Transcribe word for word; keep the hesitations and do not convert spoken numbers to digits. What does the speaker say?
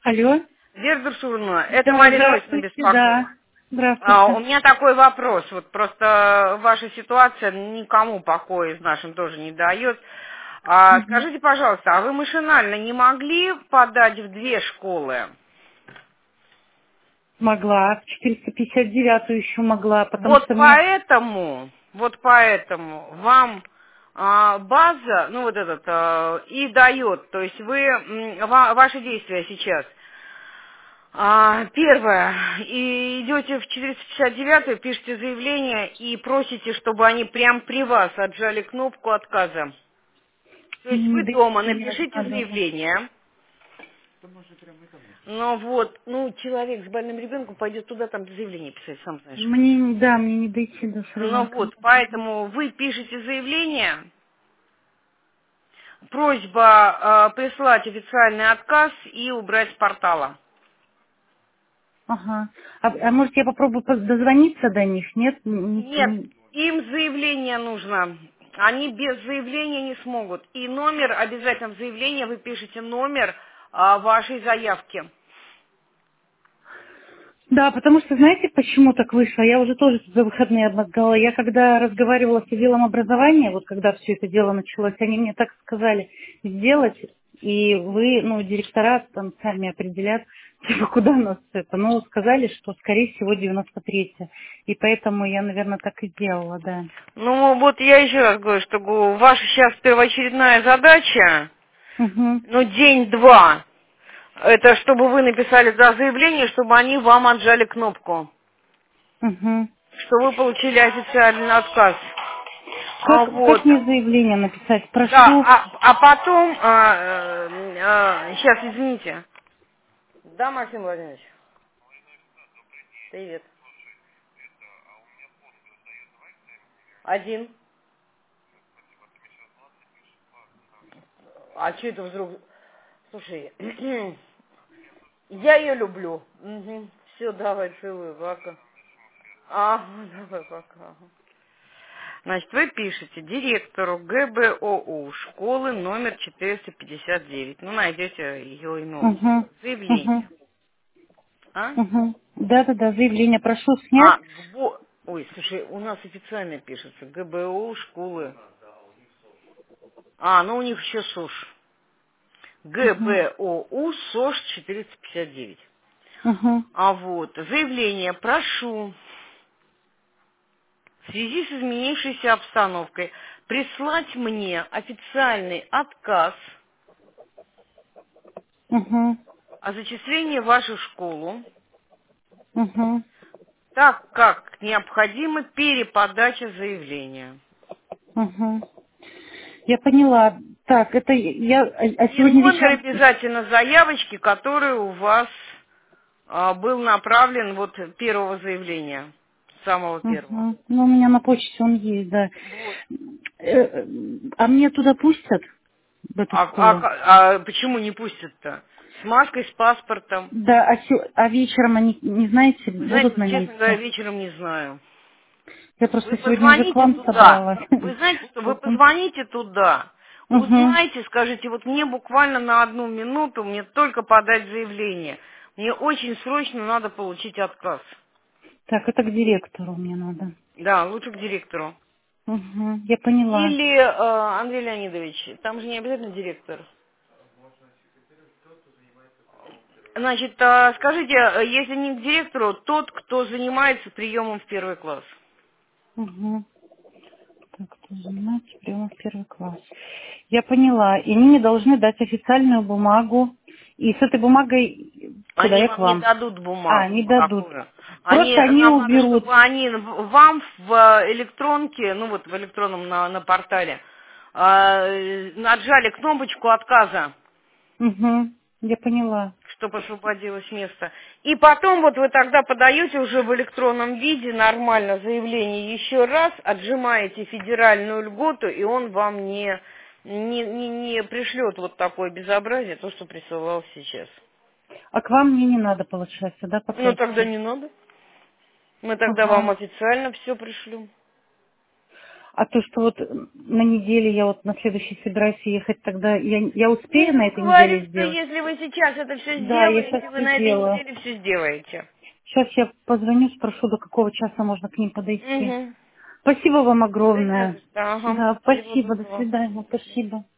Алло. Вера Дурсуловна, это Да, Марина Лосина здравствуйте, беспокоит. да. А, у Здравствуйте. меня такой вопрос. Вот просто ваша ситуация никому покоя из нашим тоже не дает. А, Мгм. скажите, пожалуйста, а вы машинально не могли подать в две школы? Могла. В четыреста пятьдесят девятую еще могла, потому Вот что мне... поэтому, вот поэтому вам а, база, ну вот этот, а, и дает, то есть вы, м, ва- ваши действия сейчас. А, первое, и идете в четыреста пятьдесят девятую, пишете заявление и просите, чтобы они прям при вас отжали кнопку отказа. То есть Мне не вы дома дойти, мне напишите надо. заявление. Ну вот, ну человек с больным ребенком пойдет туда, там заявление писать, сам знаешь. Мне, не- да, мне не дойти до с Ну ребенком. вот, поэтому вы пишете заявление, просьба э, прислать официальный отказ и убрать с портала. Ага. А, а может я попробую поз- дозвониться до них? Нет? Не- Нет, не- им заявление нужно. Они без заявления не смогут. И номер, обязательно в заявлении вы пишете номер а, вашей заявки. Да, потому что, знаете, почему так вышло? Я уже тоже за выходные обмозгала. Я когда разговаривала с отделом образования, вот когда все это дело началось, они мне так сказали сделать, и вы, ну, директора там сами определят, типа, куда нас это. Ну, сказали, что, скорее всего, девяносто третья. И поэтому я, наверное, так и сделала, да. Ну вот я еще раз говорю, что гу- ваша сейчас первоочередная задача, Угу, ну день-два, это чтобы вы написали да, заявление, чтобы они вам отжали кнопку, угу. что вы получили официальный отказ. А Как, как вот. мне заявление написать? Да, Прошу. а, а потом, а, э, а, сейчас, извините. Да, Максим Владимирович? Привет. Один. А что это вдруг? Слушай, я ее люблю. Все, давай, целую, пока. А, давай, пока. Значит, вы пишете директору ГБОУ школы номер четыреста пятьдесят девять. Ну, найдете ее имя Угу, угу, заявление. А? угу. Да-да-да, заявление прошу снять. А, ГБО... Ой, слушай, у нас официально пишется ГБО школы. А, ну у них еще СОЖ. Угу, ГБОУ СОЖ четыреста пятьдесят девять. угу, А вот, заявление прошу в связи с изменившейся обстановкой прислать мне официальный отказ угу, о зачислении в вашу школу, угу, так как необходима переподача заявления. угу. Я поняла. Так, это я... А а И сегодня номер вечером... обязательно заявочки, который у вас а, был направлен вот первого заявления, самого первого. Угу. Ну, у меня на почте он есть, да. Вот. Э, э, А мне туда пустят, в эту А, а школу? ка- а почему не пустят-то? С маской, с паспортом. Да, а, се- а вечером они, не знаете, Вы знаете, будут вот, на честно говоря, месте? вечером не знаю. Я Вы просто сегодня уже к позвоните вам туда. собралась. Вы знаете, что вы позвоните туда, Угу. узнайте, скажите, вот мне буквально на одну минуту, мне только подать заявление. Мне очень срочно надо получить отказ. Так, это к директору мне надо. Да, лучше к директору. Угу. Я поняла. Или, э, Андрей Леонидович, там же не обязательно директор. Значит, э, скажите, э, если не к директору, тот, кто занимается приемом в первый класс. Угу. Так, кто занимается приемом в первый класс. Я поняла. И они мне должны дать официальную бумагу. И с этой бумагой куда Они я к вам не вам? дадут А, бумагу не дадут. такую. Они, Просто они нам надо, уберут. чтобы они в- вам в электронке, ну вот в электронном на, на портале, э, нажали кнопочку отказа, Угу. Я поняла. чтобы освободилось место. И потом вот вы тогда подаете уже в электронном виде нормально заявление еще раз, отжимаете федеральную льготу, и он вам не, не, не, не пришлет вот такое безобразие, то, что присылал сейчас. А к вам мне не надо, получается, да, пока Ну тогда идти? не надо. Мы тогда вам Ага. официально все пришлем. А то, что вот на неделе я вот на следующий собираюсь ехать, тогда я, я Я успею на ему этой говорю, неделе что сделать? если вы сейчас это все Да, я сейчас сделаете, вы все на этой сделаю. неделе все сделаете. Сейчас я позвоню, спрошу, до какого часа можно к ним подойти. Угу. Спасибо вам Да не за огромное. что. Ага. Да, Всего спасибо, до доброго. свидания, спасибо.